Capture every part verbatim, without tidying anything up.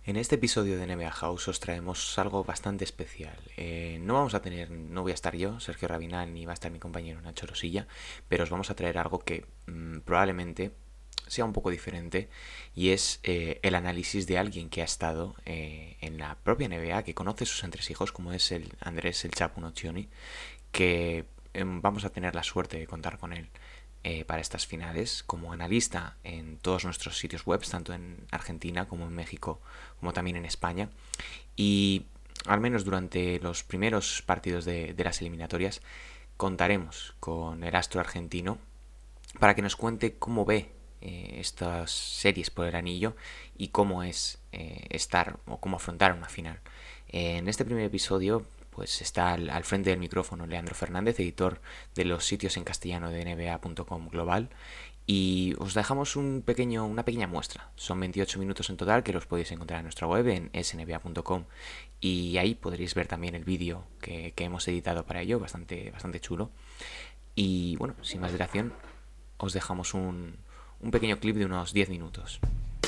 En este episodio de N B A House os traemos algo bastante especial. Eh, no vamos a tener, no voy a estar yo, Sergio Rabinal, ni va a estar mi compañero Nacho Rosilla, pero os vamos a traer algo que mmm, probablemente sea un poco diferente, y es eh, el análisis de alguien que ha estado eh, en la propia N B A, que conoce sus entresijos, como es el Andrés el Chapu Nocioni, que eh, vamos a tener la suerte de contar con él Eh, para estas finales como analista en todos nuestros sitios web, tanto en Argentina como en México, como también en España, y al menos durante los primeros partidos de, de las eliminatorias contaremos con el astro argentino para que nos cuente cómo ve eh, estas series por el anillo y cómo es eh, estar o cómo afrontar una final. Eh, en este primer episodio pues está al, al frente del micrófono Leandro Fernández, editor de los sitios en castellano de N B A punto com Global, y os dejamos un pequeño, una pequeña muestra. Son veintiocho minutos en total que los podéis encontrar en nuestra web en s n b a punto com, y ahí podréis ver también el vídeo que, que hemos editado para ello, bastante, bastante chulo. Y bueno, sin más dilación, os dejamos un, un pequeño clip de unos diez minutos.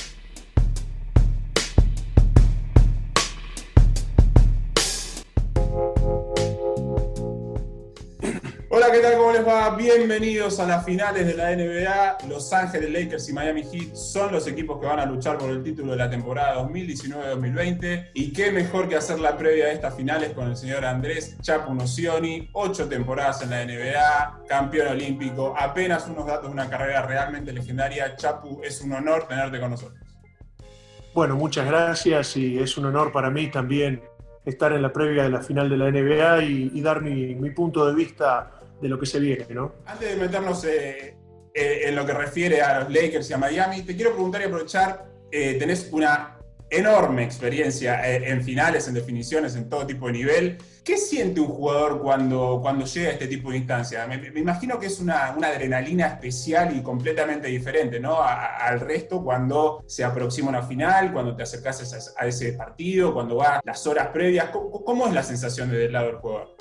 Hola, ¿qué tal? ¿Cómo les va? Bienvenidos a las finales de la N B A. Los Ángeles Lakers y Miami Heat son los equipos que van a luchar por el título de la temporada dos mil diecinueve dos mil veinte. Y qué mejor que hacer la previa de estas finales con el señor Andrés Chapu Nocioni. Ocho temporadas en la N B A, campeón olímpico, apenas unos datos de una carrera realmente legendaria. Chapu, es un honor tenerte con nosotros. Bueno, muchas gracias, y es un honor para mí también estar en la previa de la final de la N B A y, y dar mi, mi punto de vista de lo que se viene, ¿no? Antes de meternos eh, eh, en lo que refiere a los Lakers y a Miami, te quiero preguntar y aprovechar, eh, tenés una enorme experiencia eh, en finales, en definiciones, en todo tipo de nivel. ¿Qué siente un jugador cuando, cuando llega a este tipo de instancias? Me, me imagino que es una, una adrenalina especial y completamente diferente, ¿no? A, a, al resto cuando se aproxima una final, cuando te acercas a, a ese partido, cuando va las horas previas. ¿Cómo, cómo es la sensación desde el lado del jugador?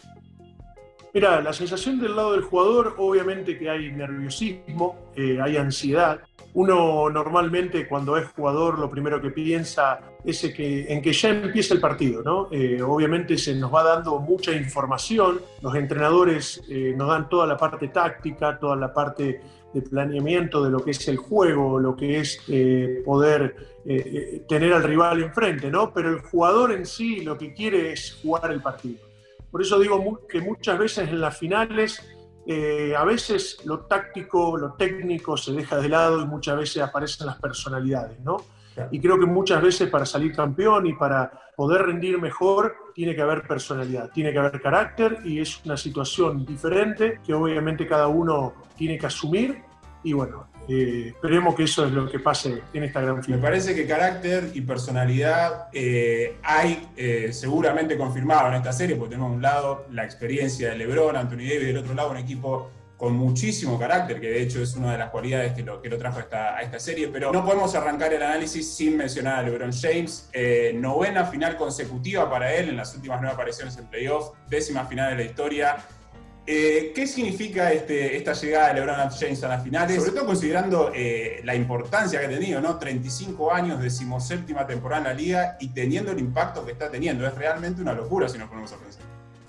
Mira, la sensación del lado del jugador, obviamente que hay nerviosismo, eh, hay ansiedad. Uno normalmente cuando es jugador lo primero que piensa es que, en que ya empieza el partido, ¿no? Eh, obviamente se nos va dando mucha información, los entrenadores eh, nos dan toda la parte táctica, toda la parte de planeamiento de lo que es el juego, lo que es eh, poder eh, tener al rival enfrente, ¿no? Pero el jugador en sí lo que quiere es jugar el partido. Por eso digo que muchas veces en las finales, eh, a veces lo táctico, lo técnico se deja de lado y muchas veces aparecen las personalidades, ¿no? Claro. Y creo que muchas veces para salir campeón y para poder rendir mejor, tiene que haber personalidad, tiene que haber carácter, y es una situación diferente que obviamente cada uno tiene que asumir. Y bueno, eh, esperemos que eso es lo que pase en esta gran final. Me parece que carácter y personalidad eh, hay eh, seguramente confirmado en esta serie, porque tenemos a un lado la experiencia de LeBron, Anthony Davis, y del otro lado un equipo con muchísimo carácter, que de hecho es una de las cualidades que lo, que lo trajo a esta, a esta serie. Pero no podemos arrancar el análisis sin mencionar a LeBron James. Eh, novena final consecutiva para él en las últimas nueve apariciones en playoff, décima final de la historia. Eh, ¿Qué significa este, esta llegada de LeBron James a las finales? Sobre todo considerando eh, la importancia que ha tenido, ¿no? treinta y cinco años, decimoséptima temporada en la liga, y teniendo el impacto que está teniendo. Es realmente una locura si nos ponemos a pensar.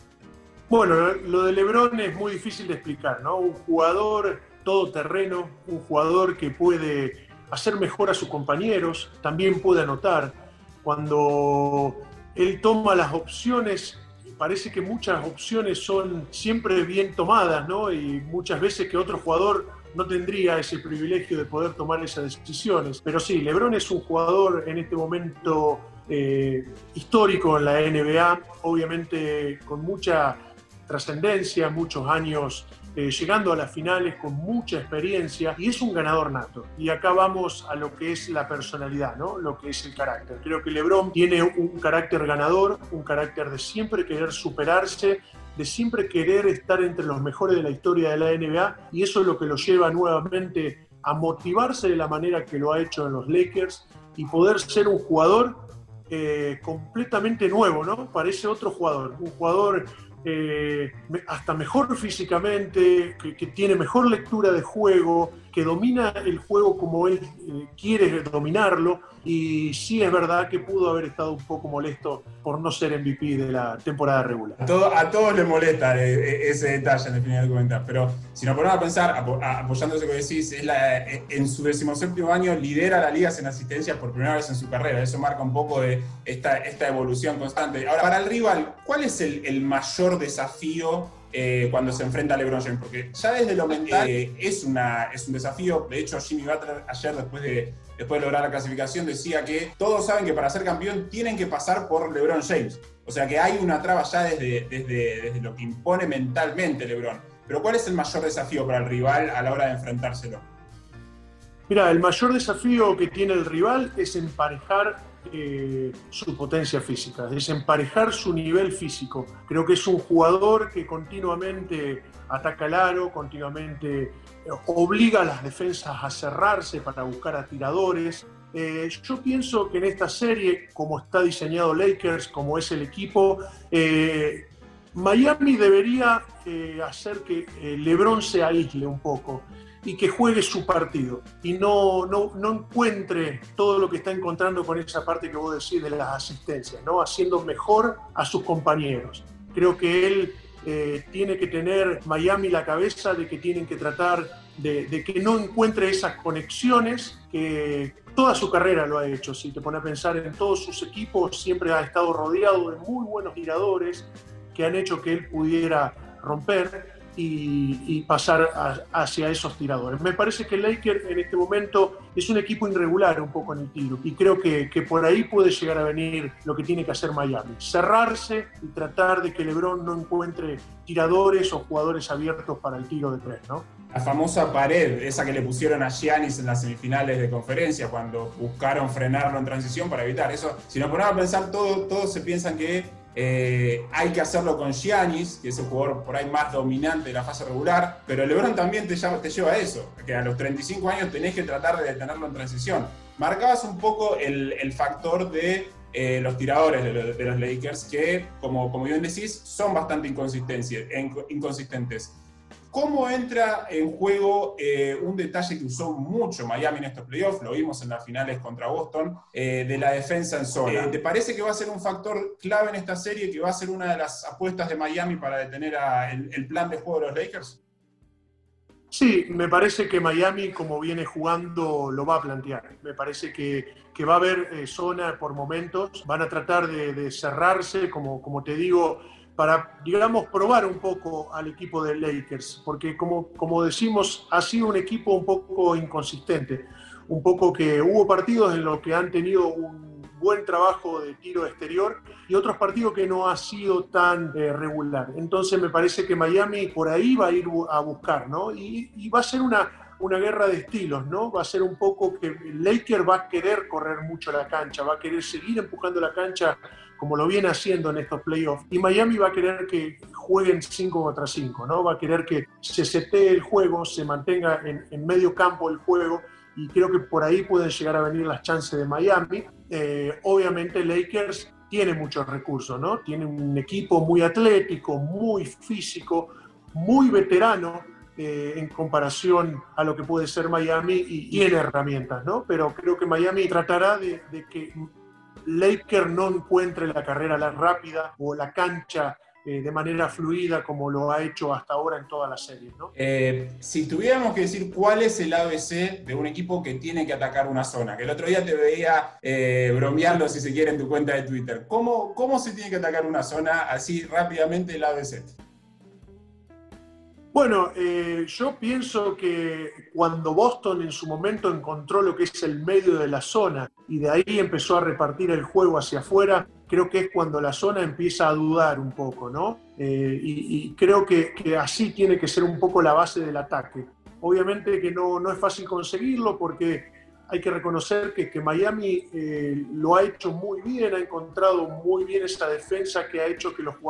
Bueno, lo de LeBron es muy difícil de explicar, ¿no? Un jugador todoterreno, un jugador que puede hacer mejor a sus compañeros, también puede anotar. Cuando él toma las opciones, parece que muchas opciones son siempre bien tomadas, ¿no? Y muchas veces que otro jugador no tendría ese privilegio de poder tomar esas decisiones. Pero sí, LeBron es un jugador en este momento eh, histórico en la N B A, obviamente con mucha trascendencia, muchos años eh, llegando a las finales con mucha experiencia, y es un ganador nato. Y acá vamos a lo que es la personalidad, ¿no? Lo que es el carácter. Creo que LeBron tiene un carácter ganador, un carácter de siempre querer superarse, de siempre querer estar entre los mejores de la historia de la N B A, y eso es lo que lo lleva nuevamente a motivarse de la manera que lo ha hecho en los Lakers y poder ser un jugador eh, completamente nuevo, ¿no? Parece otro jugador, un jugador Eh, hasta mejor físicamente, que, que tiene mejor lectura de juego, que domina el juego como él eh, quiere dominarlo, y sí es verdad que pudo haber estado un poco molesto por no ser M V P de la temporada regular. A, todo, a todos les molesta ese detalle en el final del comentario, pero si nos ponemos a pensar, apoyando eso que decís, es la, en su decimoséptimo año lidera la liga en asistencias por primera vez en su carrera. Eso marca un poco de esta, esta evolución constante. Ahora, para el rival, ¿cuál es el, el mayor desafío eh, cuando se enfrenta a LeBron James? Porque ya desde lo mental eh, es, una, es un desafío. De hecho, Jimmy Butler ayer, después de, después de lograr la clasificación, decía que todos saben que para ser campeón tienen que pasar por LeBron James. O sea que hay una traba ya desde, desde, desde lo que impone mentalmente LeBron. Pero ¿cuál es el mayor desafío para el rival a la hora de enfrentárselo? Mira, el mayor desafío que tiene el rival es emparejar eh, su potencia física, es emparejar su nivel físico. Creo que es un jugador que continuamente ataca el aro, continuamente eh, obliga a las defensas a cerrarse para buscar a tiradores. Eh, yo pienso que en esta serie, como está diseñado Lakers, como es el equipo, eh, Miami debería eh, hacer que eh, LeBron se aísle un poco y que juegue su partido y no, no, no encuentre todo lo que está encontrando con esa parte que vos decís de las asistencias, ¿no? Haciendo mejor a sus compañeros. Creo que él eh, tiene que tener Miami la cabeza de que tienen que tratar de, de que no encuentre esas conexiones que toda su carrera lo ha hecho. Si te pones a pensar en todos sus equipos, siempre ha estado rodeado de muy buenos tiradores que han hecho que él pudiera romper y, y pasar a, hacia esos tiradores. Me parece que el Lakers en este momento es un equipo irregular un poco en el tiro y creo que, que por ahí puede llegar a venir lo que tiene que hacer Miami. Cerrarse y tratar de que LeBron no encuentre tiradores o jugadores abiertos para el tiro de tres, ¿no? La famosa pared, esa que le pusieron a Giannis en las semifinales de conferencia, cuando buscaron frenarlo en transición para evitar eso. Si nos ponemos a pensar, todo, todos se piensan que eh, hay que hacerlo con Giannis, que es el jugador por ahí más dominante de la fase regular, pero LeBron también te, te lleva a eso, que a los treinta y cinco años tenés que tratar de detenerlo en transición. Marcabas un poco el, el factor de eh, los tiradores de los, de los Lakers, que, como, como bien decís, son bastante inconsistentes. ¿Cómo entra en juego eh, un detalle que usó mucho Miami en estos playoffs? Lo vimos en las finales contra Boston, eh, de la defensa en zona. Eh, ¿Te parece que va a ser un factor clave en esta serie, que va a ser una de las apuestas de Miami para detener a el, el plan de juego de los Lakers? Sí, me parece que Miami, como viene jugando, lo va a plantear. Me parece que, que va a haber eh, zona por momentos, van a tratar de, de cerrarse, como, como te digo, para, digamos, probar un poco al equipo de Lakers, porque como, como decimos, ha sido un equipo un poco inconsistente, un poco que hubo partidos en los que han tenido un buen trabajo de tiro exterior y otros partidos que no ha sido tan eh, regular. Entonces me parece que Miami por ahí va a ir a buscar, ¿no? Y, y va a ser una, una guerra de estilos, ¿no? Va a ser un poco que el Lakers va a querer correr mucho la cancha, va a querer seguir empujando la cancha como lo viene haciendo en estos playoffs. Y Miami va a querer que jueguen cinco contra cinco, ¿no? Va a querer que se setee el juego, se mantenga en, en medio campo el juego, y creo que por ahí pueden llegar a venir las chances de Miami. Eh, obviamente Lakers tiene muchos recursos, ¿no? Tiene un equipo muy atlético, muy físico, muy veterano eh, en comparación a lo que puede ser Miami, y tiene herramientas, ¿no? Pero creo que Miami tratará de, de que Lakers no encuentre la carrera la rápida o la cancha eh, de manera fluida como lo ha hecho hasta ahora en toda la serie, ¿no? Eh, si tuviéramos que decir cuál es el A B C de un equipo que tiene que atacar una zona, que el otro día te veía eh, bromeando, si se quiere, en tu cuenta de Twitter, ¿cómo, cómo se tiene que atacar una zona así rápidamente, el A B C? Bueno, eh, yo pienso que cuando Boston en su momento encontró lo que es el medio de la zona y de ahí empezó a repartir el juego hacia afuera, creo que es cuando la zona empieza a dudar un poco, ¿no? Eh, y, y creo que, que así tiene que ser un poco la base del ataque. Obviamente que no, no es fácil conseguirlo, porque hay que reconocer que, que Miami eh, lo ha hecho muy bien, ha encontrado muy bien esa defensa que ha hecho que los jugadores...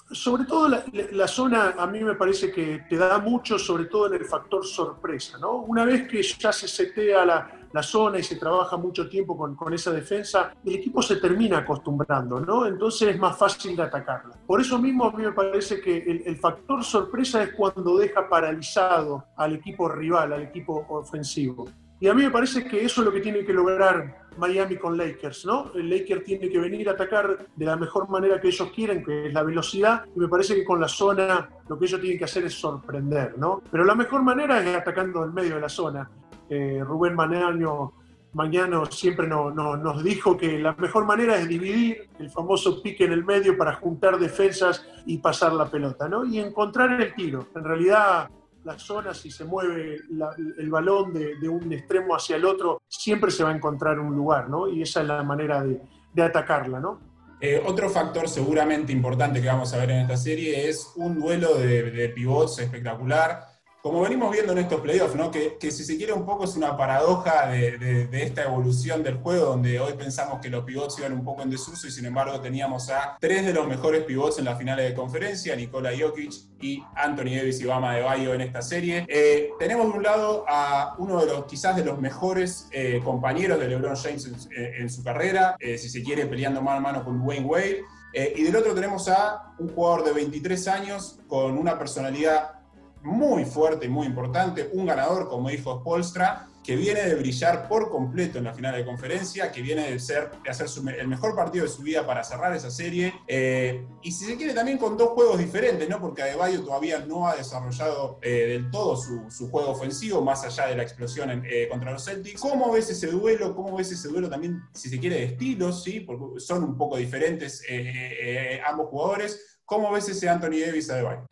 Sobre todo la, la zona a mí me parece que te da mucho, sobre todo en el factor sorpresa, ¿no? Una vez que ya se setea la, la zona y se trabaja mucho tiempo con, con esa defensa, el equipo se termina acostumbrando, ¿no? Entonces es más fácil de atacarla. Por eso mismo a mí me parece que el, el factor sorpresa es cuando deja paralizado al equipo rival, al equipo ofensivo. Y a mí me parece que eso es lo que tiene que lograr Miami con Lakers, ¿no? El Lakers tiene que venir a atacar de la mejor manera que ellos quieren, que es la velocidad, y me parece que con la zona lo que ellos tienen que hacer es sorprender, ¿no? Pero la mejor manera es atacando en medio de la zona. Eh, Rubén Mañano, Mañano siempre no, no, nos dijo que la mejor manera es dividir el famoso pique en el medio para juntar defensas y pasar la pelota, ¿no? Y encontrar el tiro. En realidad, la zona, si se mueve la, el balón de, de un extremo hacia el otro, siempre se va a encontrar un lugar, ¿no? Y esa es la manera de, de atacarla, ¿no? Eh, otro factor seguramente importante que vamos a ver en esta serie es un duelo de, de pivots espectacular. Como venimos viendo en estos playoffs, ¿no? que, que si se quiere un poco es una paradoja de, de, de esta evolución del juego, donde hoy pensamos que los pivots iban un poco en desuso y sin embargo teníamos a tres de los mejores pivots en las finales de conferencia, Nikola Jokic y Anthony Davis y Bam Adebayo en esta serie. Eh, tenemos de un lado a uno de los quizás de los mejores eh, compañeros de LeBron James en, en su carrera, eh, si se quiere peleando mano a mano con Dwayne Wade, eh, y del otro tenemos a un jugador de veintitrés años con una personalidad muy fuerte y muy importante, un ganador, como dijo Spoelstra, que viene de brillar por completo en la final de conferencia, que viene de, ser, de hacer su, el mejor partido de su vida para cerrar esa serie, eh, y si se quiere también con dos juegos diferentes, ¿no? Porque Adebayo todavía no ha desarrollado eh, del todo su, su juego ofensivo, más allá de la explosión en, eh, contra los Celtics. ¿Cómo ves ese duelo? ¿Cómo ves ese duelo también, si se quiere, de estilos? ¿Sí? Porque son un poco diferentes eh, eh, ambos jugadores. ¿Cómo ves ese Anthony Davis-Adebayo?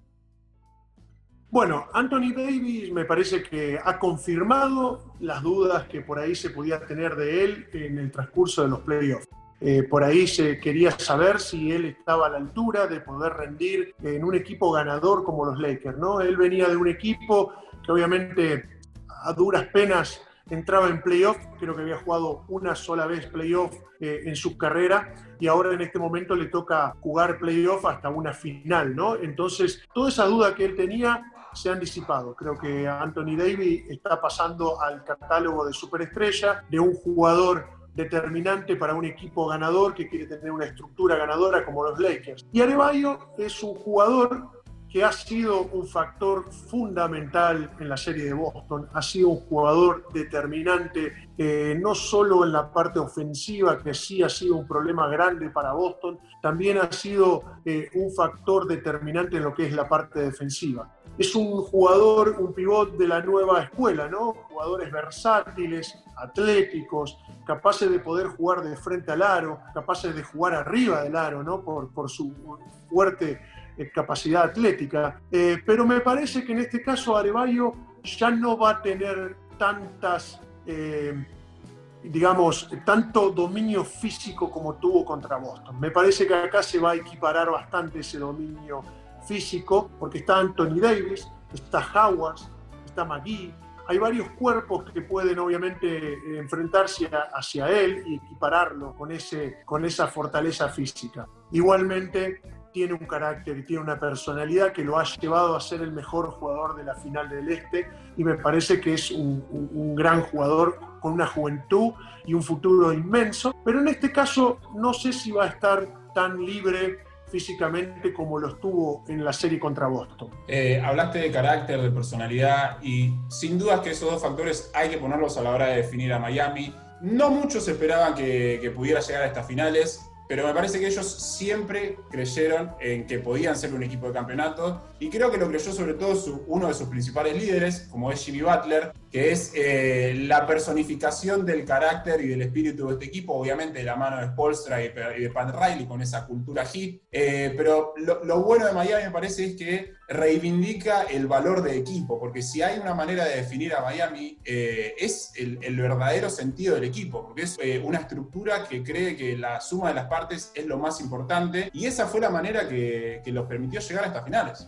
Bueno, Anthony Davis me parece que ha confirmado las dudas que por ahí se podía tener de él en el transcurso de los playoffs. Eh, por ahí se quería saber si él estaba a la altura de poder rendir en un equipo ganador como los Lakers, ¿no? Él venía de un equipo que obviamente a duras penas entraba en playoff, creo que había jugado una sola vez playoff eh, en su carrera y ahora en este momento le toca jugar playoff hasta una final, ¿no? Entonces, toda esa duda que él tenía se han disipado. Creo que Anthony Davis está pasando al catálogo de superestrella, de un jugador determinante para un equipo ganador que quiere tener una estructura ganadora como los Lakers. Y Adebayo es un jugador que ha sido un factor fundamental en la serie de Boston, ha sido un jugador determinante, eh, no solo en la parte ofensiva, que sí ha sido un problema grande para Boston, también ha sido eh, un factor determinante en lo que es la parte defensiva. Es un jugador, un pivot de la nueva escuela, ¿no? Jugadores versátiles, atléticos, capaces de poder jugar de frente al aro, capaces de jugar arriba del aro, ¿no? Por, por su fuerte capacidad atlética, eh, pero me parece que en este caso Adebayo ya no va a tener tantas, eh, digamos, tanto dominio físico como tuvo contra Boston. Me parece que acá se va a equiparar bastante ese dominio físico, porque está Anthony Davis, está Howard, está McGee, hay varios cuerpos que pueden obviamente enfrentarse a, hacia él y equipararlo con, ese, con esa fortaleza física. Igualmente, tiene un carácter y tiene una personalidad que lo ha llevado a ser el mejor jugador de la final del Este y me parece que es un, un, un gran jugador con una juventud y un futuro inmenso, pero en este caso no sé si va a estar tan libre físicamente como lo estuvo en la serie contra Boston. Eh, hablaste de carácter, de personalidad y sin dudas que esos dos factores hay que ponerlos a la hora de definir a Miami. No muchos esperaban que, que pudiera llegar a estas finales, pero me parece que ellos siempre creyeron en que podían ser un equipo de campeonato y creo que lo creyó sobre todo su, uno de sus principales líderes, como es Jimmy Butler, que es eh, la personificación del carácter y del espíritu de este equipo, obviamente de la mano de Spoelstra y de Pat Riley con esa cultura hit, eh, pero lo, lo bueno de Miami me parece es que reivindica el valor de equipo, porque si hay una manera de definir a Miami eh, es el, el verdadero sentido del equipo, porque es eh, una estructura que cree que la suma de las partes es lo más importante y esa fue la manera que, que los permitió llegar a estas finales.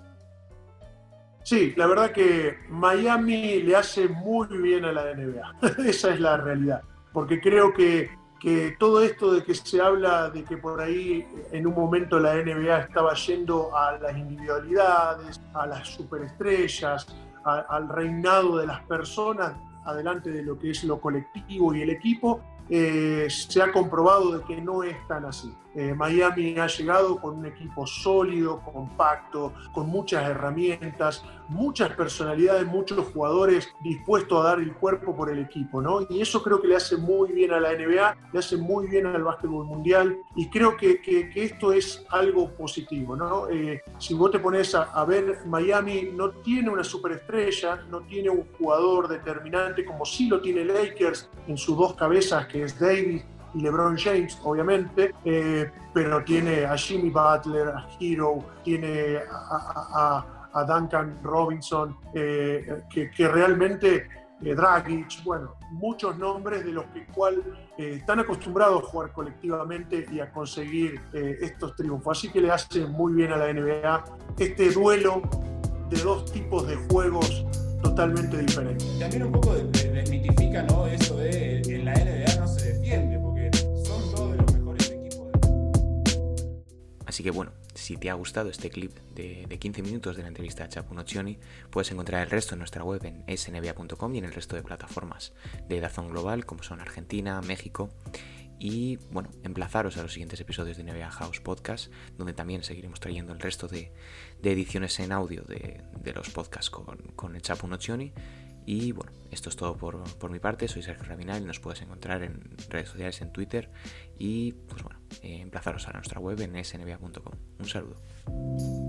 Sí, la verdad que Miami le hace muy bien a la N B A. Esa es la realidad. Porque creo que, que todo esto de que se habla de que por ahí en un momento la N B A estaba yendo a las individualidades, a las superestrellas, a, al reinado de las personas, adelante de lo que es lo colectivo y el equipo, eh, se ha comprobado de que no es tan así. Eh, Miami ha llegado con un equipo sólido, compacto, con muchas herramientas, muchas personalidades, muchos jugadores dispuestos a dar el cuerpo por el equipo, ¿no? Y eso creo que le hace muy bien a la N B A, le hace muy bien al básquetbol mundial, y creo que, que, que esto es algo positivo, ¿no? Eh, si vos te pones a, a ver, Miami no tiene una superestrella, no tiene un jugador determinante como sí lo tiene Lakers en sus dos cabezas, que es Davis y LeBron James, obviamente, eh, pero tiene a Jimmy Butler, a Hero, tiene a, a, a Duncan Robinson, eh, que, que realmente, eh, Dragic, bueno, muchos nombres de los que cual eh, están acostumbrados a jugar colectivamente y a conseguir eh, estos triunfos. Así que le hace muy bien a la N B A este duelo de dos tipos de juegos totalmente diferentes. También un poco desmitifica, ¿no?, eso de en la N B A no se defiende, porque son dos de los mejores equipos. Así que bueno, si te ha gustado este clip de, de quince minutos de la entrevista a Chapu Nocioni, puedes encontrar el resto en nuestra web en s n b a punto com y en el resto de plataformas de DAZN Global, como son Argentina, México. Y bueno, emplazaros a los siguientes episodios de N B A House Podcast, donde también seguiremos trayendo el resto de, de ediciones en audio de, de los podcasts con, con el Chapu Nocioni. Y bueno, esto es todo por, por mi parte. Soy Sergio Rabinal y nos puedes encontrar en redes sociales, en Twitter. Y pues bueno, eh, emplazaros a nuestra web en s n b a punto com. Un saludo.